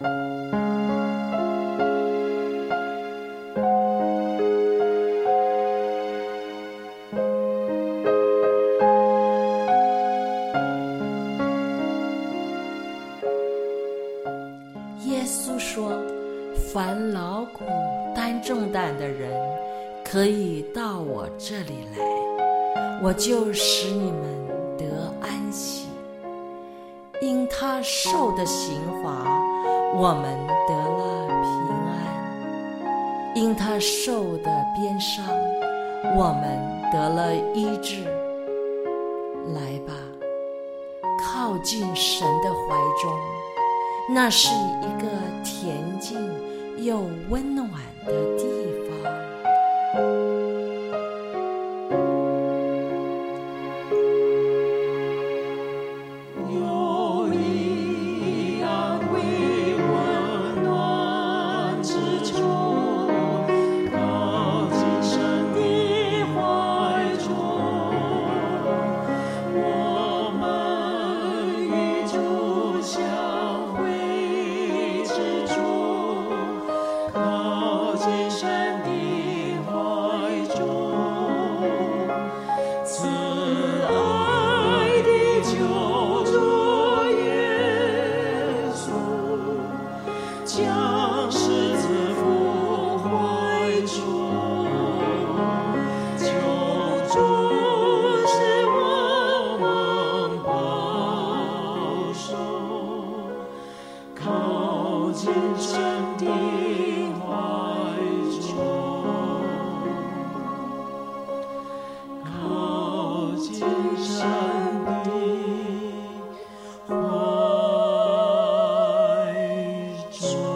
耶稣说，凡劳苦担重担的人，可以到我这里来，我就使你们得安息。因他受的刑罚，我们得了平安；因他受的鞭伤，我们得了医治。来吧，靠近神的怀中，那是一个恬静又温暖的地方。 有一安慰温暖之处，靠近神的怀中，我们与主相会之处，靠近神的怀中，慈爱的救主耶稣，将狮子伏怀中，救主是我们保守，靠近神的怀中，靠近神的怀中。